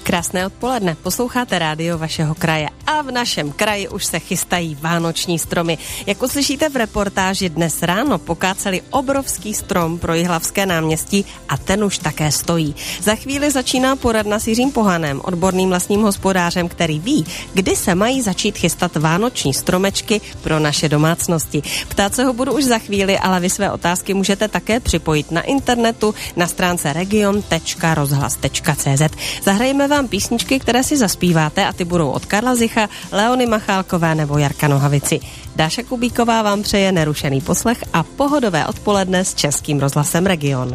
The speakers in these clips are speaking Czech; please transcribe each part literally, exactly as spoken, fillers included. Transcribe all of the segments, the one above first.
Krásné odpoledne, posloucháte rádio vašeho kraje a v našem kraji už se chystají vánoční stromy. Jak uslyšíte v reportáži, dnes ráno pokáceli obrovský strom pro Jihlavské náměstí a ten už také stojí. Za chvíli začíná poradna s Jiřím Pohanem, odborným lesním hospodářem, který ví, kdy se mají začít chystat vánoční stromečky pro naše domácnosti. Ptát se ho budu už za chvíli, ale vy své otázky můžete také připojit na internetu na stránce region tečka rozhlas tečka cé zet. Zahrajeme vám písničky, které si zaspíváte a ty budou od Karla Zicha, Leony Machálkové nebo Jarka Nohavici. Dáša Kubíková vám přeje nerušený poslech a pohodové odpoledne s Českým rozhlasem Region.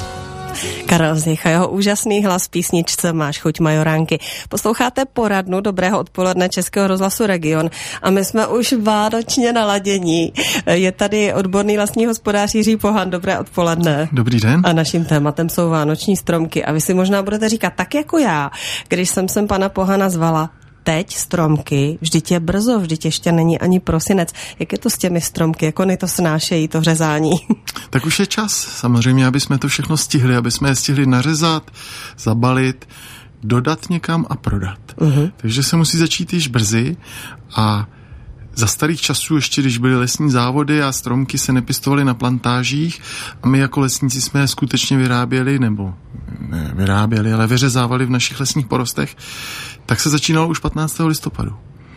Karel Zich a jeho úžasný hlas v písničce Máš chuť majoránky. Posloucháte poradnu Dobrého odpoledne Českého rozhlasu Region a my jsme už vánočně naladění. Je tady odborný lesní hospodář Jiří Pohan. Dobré odpoledne. Dobrý den. A naším tématem jsou vánoční stromky. A vy si možná budete říkat tak jako já, když jsem sem pana Pohana zvala. Teď stromky, vždyť je brzo, vždyť ještě není ani prosinec. Jak je to s těmi stromky, jak oni to snášejí, to řezání? Tak už je čas, samozřejmě, aby jsme to všechno stihli, aby jsme je stihli nařezat, zabalit, dodat někam a prodat. Uh-huh. Takže se musí začít již brzy a za starých časů, ještě když byly lesní závody a stromky se nepěstovaly na plantážích a my jako lesníci jsme je skutečně vyráběli, nebo ne vyráběli, ale vyřezávali v našich lesních porostech, tak se začínalo už patnáctého listopadu.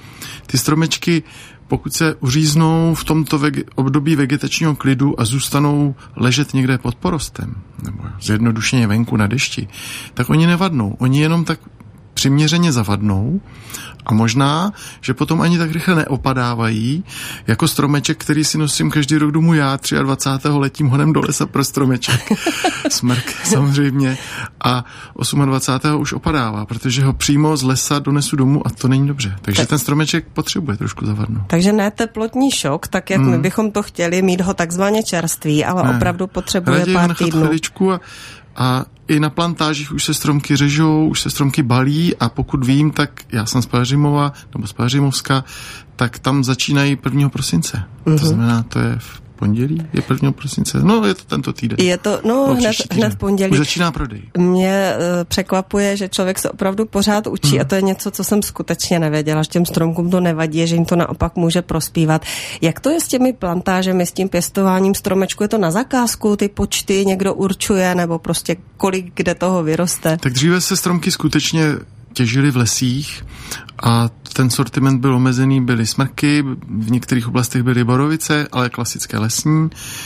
Ty stromečky, pokud se uříznou v tomto vege- období vegetačního klidu a zůstanou ležet někde pod porostem, nebo zjednodušeně venku na dešti, tak oni nevadnou. Oni jenom tak přiměřeně zavadnou a možná, že potom ani tak rychle neopadávají, jako stromeček, který si nosím každý rok domů já, dvacátého třetího letím honem do lesa pro stromeček. Smrk samozřejmě. A dvacátého osmého už opadává, protože ho přímo z lesa donesu domů a to není dobře. Takže ten stromeček potřebuje trošku zavadnout. Takže ne teplotní šok, tak jak hmm. my bychom to chtěli, mít ho takzvaně čerstvý, ale ne. Opravdu potřebuje Raději pár týdnů. A, a i na plantážích už se stromky řežou, už se stromky balí a pokud vím, tak já jsem z Pelhřimova nebo z Pelhřimovska, tak tam začínají prvního prosince. Uh-huh. To znamená, to je v pondělí, je prvního prosince. No, je to tento týden. Je to, no, no hned, hned v pondělí. Už začíná prodej. Mě uh, překvapuje, že člověk se opravdu pořád učí hmm. a to je něco, co jsem skutečně nevěděla, že těm stromkům to nevadí, že jim to naopak může prospívat. Jak to je s těmi plantážemi, s tím pěstováním stromečku? Je to na zakázku, ty počty někdo určuje, nebo prostě kolik kde toho vyroste? Tak dříve se stromky skutečně těžili v lesích a ten sortiment byl omezený, byly smrky, v některých oblastech byly borovice, ale klasické lesní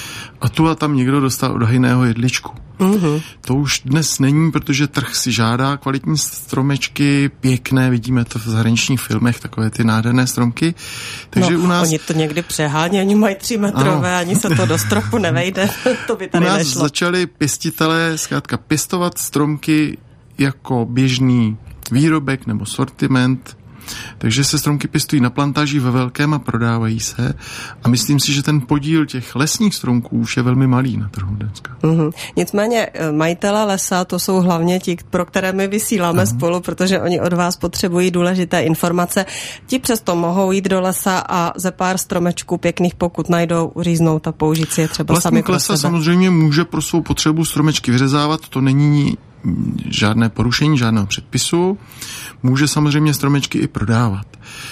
a tu a tam někdo dostal od hejného jedličku. Mm-hmm. To už dnes není, protože trh si žádá kvalitní stromečky, pěkné, vidíme to v zahraničních filmech, takové ty nádherné stromky. Takže no, u nás... oni to někdy přehání, oni mají tři metrové, ano. Ani se to do stropu nevejde, to by tady nešlo. U nás nešlo. Začali pěstitelé zkrátka pěstovat stromky jako běžný výrobek nebo sortiment, takže se stromky pěstují na plantáži ve velkém a prodávají se a myslím si, že ten podíl těch lesních stromků už je velmi malý na trhu dneska. Mm-hmm. Nicméně majitelé lesa, to jsou hlavně ti, pro které my vysíláme uh-huh. spolu, protože oni od vás potřebují důležité informace. Ti přesto mohou jít do lesa a ze pár stromečků pěkných, pokud najdou, uříznout a použít si je třeba Vlastník sami pro lesa sebe. samozřejmě může pro svou potřebu stromečky vyřezávat, to není žádné porušení, žádného předpisu. Může samozřejmě stromečky i prodávat.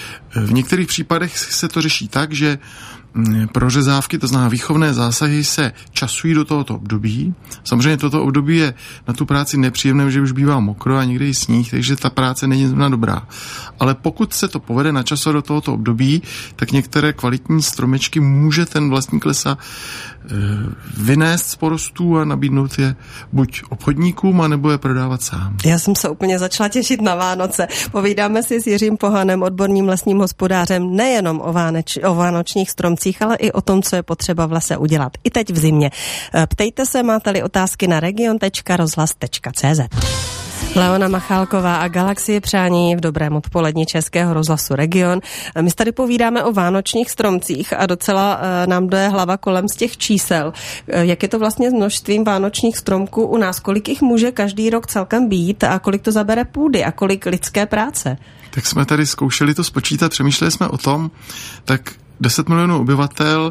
V některých případech se to řeší tak, že prořezávky, to znamená výchovné zásahy, se časují do tohoto období. Samozřejmě toto období je na tu práci nepříjemné, že už bývá mokro a někdy i sníh, takže ta práce není zrovna dobrá. Ale pokud se to povede načasovat do tohoto období, tak některé kvalitní stromečky může ten vlastník lesa vynést z porostů a nabídnout je buď obchodníkům, anebo je prodávat sám. Já jsem se úplně začala těšit na Vánoce. Povídáme si s Jiřím Pohanem, odborným lesním hospodářem, nejenom o, váneč, o vánočních stromcích, ale i o tom, co je potřeba v lese udělat. I teď v zimě. Ptejte se, máte-li otázky na region tečka rozhlas tečka cé zet. Leona Machálková a Galaxie přání v dobrém odpoledni Českého rozhlasu Region. My tady povídáme o vánočních stromcích a docela nám jde hlava kolem z těch čísel. Jak je to vlastně s množstvím vánočních stromků u nás? Kolik jich může každý rok celkem být a kolik to zabere půdy a kolik lidské práce? Tak jsme tady zkoušeli to spočítat, přemýšleli jsme o tom, tak deset milionů obyvatel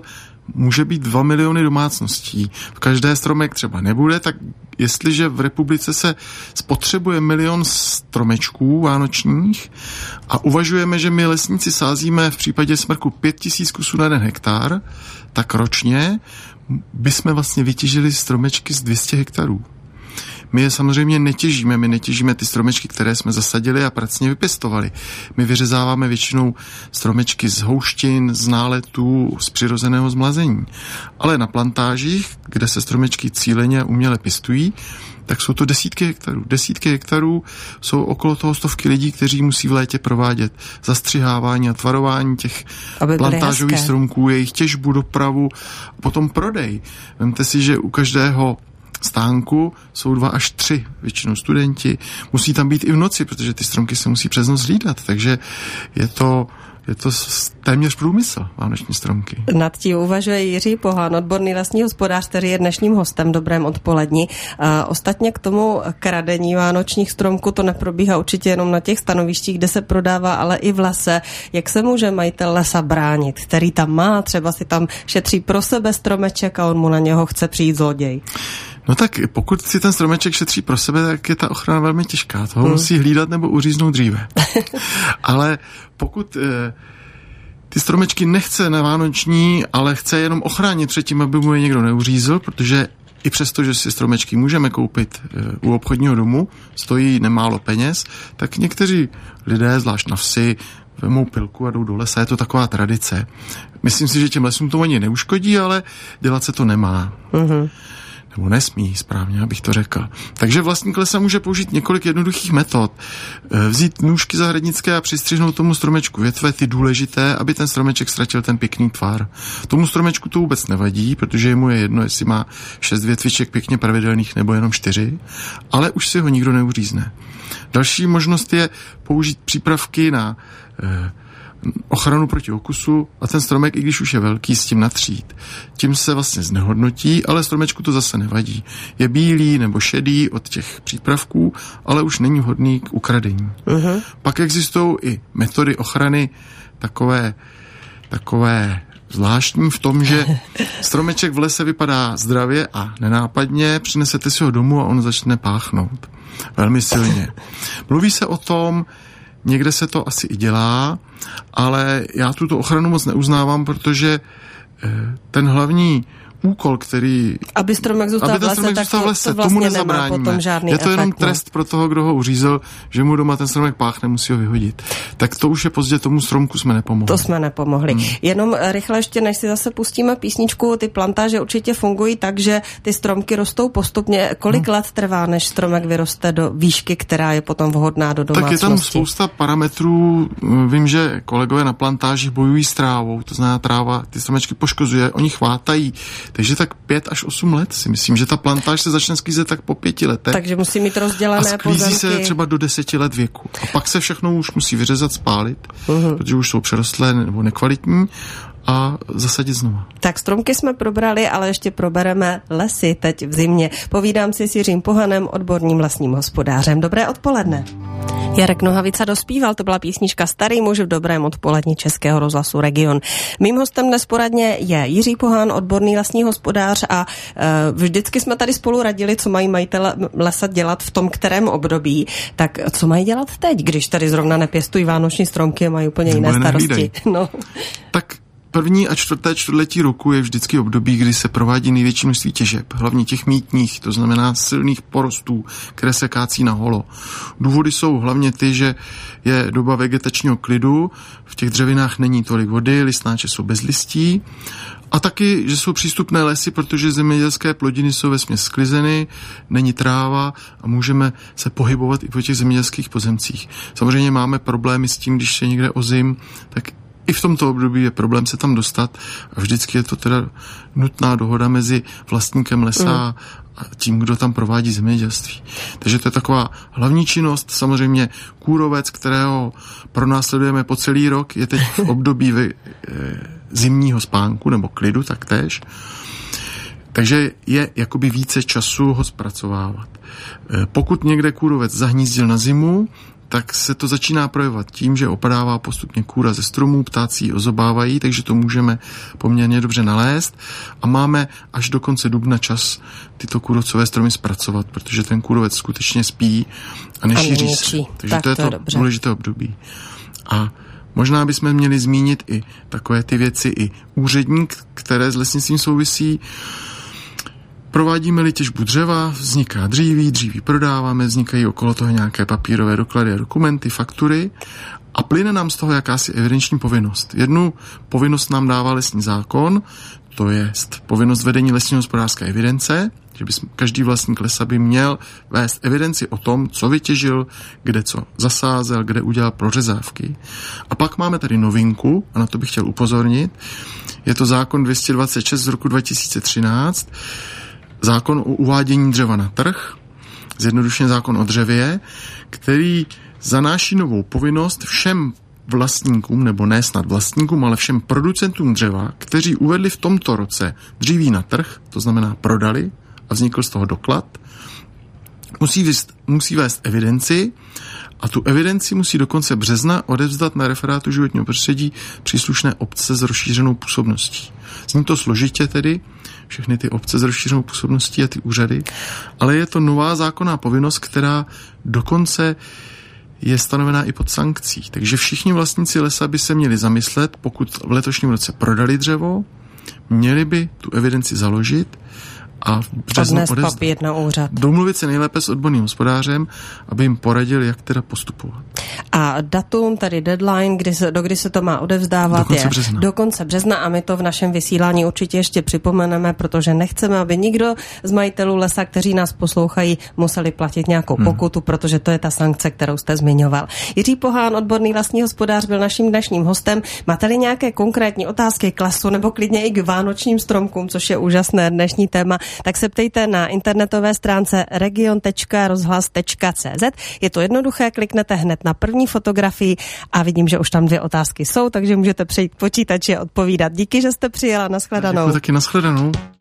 může být dva miliony domácností. V každé stromek třeba nebude, tak jestliže v republice se spotřebuje milion stromečků vánočních a uvažujeme, že my lesníci sázíme v případě smrku pět tisíc kusů na jeden hektar, tak ročně bychom vlastně vytěžili stromečky z dvě stě hektarů. My je samozřejmě netěžíme, my netěžíme ty stromečky, které jsme zasadili a pracně vypěstovali. My vyřezáváme většinou stromečky z houštin, z náletů, z přirozeného zmlazení. Ale na plantážích, kde se stromečky cíleně a uměle pěstují, tak jsou to desítky hektarů. Desítky hektarů jsou okolo toho stovky lidí, kteří musí v létě provádět zastřihávání a tvarování těch plantážových stromků, jejich těžbu, dopravu a potom prodej. Vemte si, že u každého stánku jsou dva až tři, většinou studenti. Musí tam být i v noci, protože ty stromky se musí přes noc hlídat, takže je to, je to téměř průmysl, vánoční stromky. Nad tím uvažuje Jiří Pohán, odborný lesní hospodář, který je dnešním hostem. Dobrém odpolední. A ostatně k tomu kradení vánočních stromků to neprobíhá určitě jenom na těch stanovištích, kde se prodává, ale i v lese. Jak se může majitel lesa bránit, který tam má, třeba si tam šetří pro sebe stromeček a on mu na něho chce přijít zloděj? No tak pokud si ten stromeček šetří pro sebe, tak je ta ochrana velmi těžká. Toho hmm. musí hlídat nebo uříznout dříve. Ale pokud e, ty stromečky nechce na vánoční, ale chce jenom ochránit před tím, aby mu je někdo neuřízl, protože i přesto, že si stromečky můžeme koupit e, u obchodního domu, stojí nemálo peněz, tak někteří lidé, zvlášť na vsi, vemou pilku a jdou do lesa. Je to taková tradice. Myslím si, že těm lesům to ani neuškodí, ale dělat se to nemá. Hmm. Nebo nesmí, správně, abych to řekl. Takže vlastník lesa může použít několik jednoduchých metod. Vzít nůžky zahradnické a přistřihnout tomu stromečku větve, ty důležité, aby ten stromeček ztratil ten pěkný tvar. Tomu stromečku to vůbec nevadí, protože mu je jedno, jestli má šest větviček pěkně pravidelných nebo jenom čtyři, ale už si ho nikdo neuřízne. Další možnost je použít přípravky na eh, ochranu proti okusu a ten stromek, i když už je velký, s tím natřít. Tím se vlastně znehodnotí, ale stromečku to zase nevadí. Je bílý nebo šedý od těch přípravků, ale už není vhodný k ukradení. Uh-huh. Pak existují i metody ochrany takové, takové zvláštní v tom, že stromeček v lese vypadá zdravě a nenápadně, přinesete si ho domů a on začne páchnout. Velmi silně. Mluví se o tom, někde se to asi i dělá, ale já tuto ochranu moc neuznávám, protože ten hlavní úkol, který... Aby stromek zůstal aby v lese, stromek tak zůstal to, v lese, to vlastně tomu nemá potom žádný je to efekt, jenom no. trest pro toho, kdo ho uřízl, že mu doma ten stromek páchne, musí ho vyhodit. Tak to už je pozdě, tomu stromku jsme nepomohli. To jsme nepomohli. Hmm. Jenom rychle ještě, než si zase pustíme písničku, ty plantáže určitě fungují tak, že ty stromky rostou postupně. Kolik hmm. let trvá, než stromek vyroste do výšky, která je potom vhodná do domácnosti? Tak je tam spousta parametrů. Vím, že kolegové na plantážích bojují s trávou, to znamená tráva ty stromečky poškozuje, oni chvátají. Takže tak pět až osm let si myslím, že ta plantáž se začne sklízet tak po pěti letech. Takže musí mít rozdělené pozemky. A sklízí se třeba do deseti let věku. A pak se všechno už musí vyřezat, spálit, uh-huh. protože už jsou přerostlé nebo nekvalitní a zasadit znova. Tak stromky jsme probrali, ale ještě probereme lesy teď v zimě. Povídám si s Jiřím Pohanem, odborným lesním hospodářem. Dobré odpoledne. Jarek Nohavica dospíval, to byla písnička Starý muž v dobrém odpolední Českého rozhlasu Region. Mým hostem dnes poradně je Jiří Pohán, odborný lesní hospodář a e, vždycky jsme tady spolu radili, co mají majitele lesa dělat v tom kterém období. Tak co mají dělat teď, když tady zrovna nepěstují vánoční stromky a mají úplně jiné starosti? No. Tak první a čtvrté čtvrtletí roku je vždycky období, kdy se provádí největší množství těžeb, hlavně těch mítních, to znamená silných porostů, které se kácí na holo. Důvody jsou hlavně ty, že je doba vegetačního klidu, v těch dřevinách není tolik vody, listnáče jsou bez listí a taky, že jsou přístupné lesy, protože zemědělské plodiny jsou vesměs sklizeny, není tráva a můžeme se pohybovat i po těch zemědělských pozemcích. Samozřejmě máme problémy s tím, když se někde ozim, tak i v tomto období je problém se tam dostat a vždycky je to teda nutná dohoda mezi vlastníkem lesa mm. a tím, kdo tam provádí zemědělství. Takže to je taková hlavní činnost. Samozřejmě kůrovec, kterého pronásledujeme po celý rok, je teď v období e, zimního spánku nebo klidu taktéž. Takže je jakoby více času ho zpracovávat. E, pokud někde kůrovec zahnízdil na zimu, tak se to začíná projevovat tím, že opadává postupně kůra ze stromů, ptáci ji ozobávají, takže to můžeme poměrně dobře nalézt a máme až do konce dubna čas tyto kůrovcové stromy zpracovat, protože ten kůrovec skutečně spí a nešíří se. Takže tak to je to, to důležité období. A možná bychom měli zmínit i takové ty věci, i úředník, které s lesnictvím souvisí. Provádíme-li těžbu dřeva, vzniká dříví, dříví prodáváme, vznikají okolo toho nějaké papírové doklady a dokumenty, faktury a plyne nám z toho jakási evidenční povinnost. Jednu povinnost nám dává lesní zákon, to je povinnost vedení lesního hospodářské evidence, že by každý vlastník lesa by měl vést evidenci o tom, co vytěžil, kde co zasázel, kde udělal prořezávky. A pak máme tady novinku, a na to bych chtěl upozornit, je to zákon dvě stě dvacet šest z roku dva tisíce třináct, zákon o uvádění dřeva na trh, zjednodušeně zákon o dřevě, který zanáší novou povinnost všem vlastníkům, nebo ne snad vlastníkům, ale všem producentům dřeva, kteří uvedli v tomto roce dříví na trh, to znamená prodali a vznikl z toho doklad, musí, vést, musí vést evidenci a tu evidenci musí do konce března odevzdat na referátu životního prostředí příslušné obce s rozšířenou působností. Zní to složitě tedy, všechny ty obce s rozšířenou působností a ty úřady, ale je to nová zákonná povinnost, která dokonce je stanovená i pod sankcí. Takže všichni vlastníci lesa by se měli zamyslet, pokud v letošním roce prodali dřevo, měli by tu evidenci založit a v březnu odevzdat. Papír na úřad. Domluvit se nejlépe s odborným hospodářem, aby jim poradil, jak teda postupovat. A datum, tady deadline, kdy se, do kdy se to má odevzdávat, do konce je března. do konce března a my to v našem vysílání určitě ještě připomeneme, protože nechceme, aby nikdo z majitelů lesa, kteří nás poslouchají, museli platit nějakou hmm. pokutu, protože to je ta sankce, kterou jste zmiňoval. Jiří Pohán, odborný lesní hospodář, byl naším dnešním hostem. Máte-li nějaké konkrétní otázky k lesu nebo klidně i k vánočním stromkům, což je úžasné dnešní téma, tak se ptejte na internetové stránce region tečka rozhlas tečka cé zet. Je to jednoduché, kliknete hned na první fotografii a vidím, že už tam dvě otázky jsou, takže můžete přejít k počítači a odpovídat. Díky, že jste přijela, nashledanou. Děkuji taky, nashledanou.